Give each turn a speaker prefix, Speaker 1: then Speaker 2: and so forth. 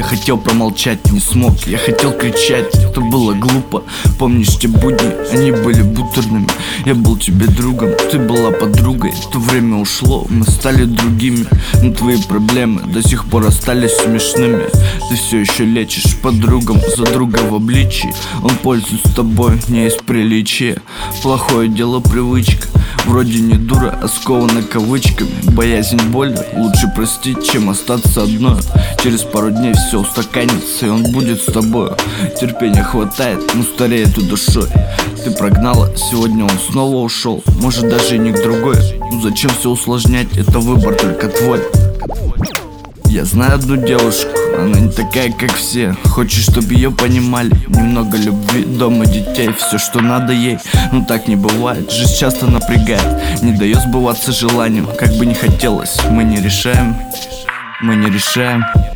Speaker 1: хотел промолчать, не смог, я хотел кричать. Это было глупо, помнишь те будни, они были бутерными. Я был тебе другом, ты была подругой. То время ушло, мы стали другими. Но твои проблемы до сих пор остались смешными. Ты все еще лечишь подругам за друга в обличии. Он пользуется тобой не из приличия. Плохое дело привычка, вроде не дура, а скована кавычками. Боязнь боли, лучше простить, чем остаться одной. Через пару дней все устаканится, и он будет с тобой. Терпения хватает, но стареет и душой. Ты прогнала, сегодня он снова ушел. Может даже и не к другой. Ну зачем все усложнять, это выбор только твой. Я знаю одну девушку, она не такая, как все. Хочет, чтобы ее понимали. Немного любви, дома, детей, все, что надо ей. Но так не бывает, жизнь часто напрягает, не дает сбываться желанию. Как бы не хотелось, мы не решаем.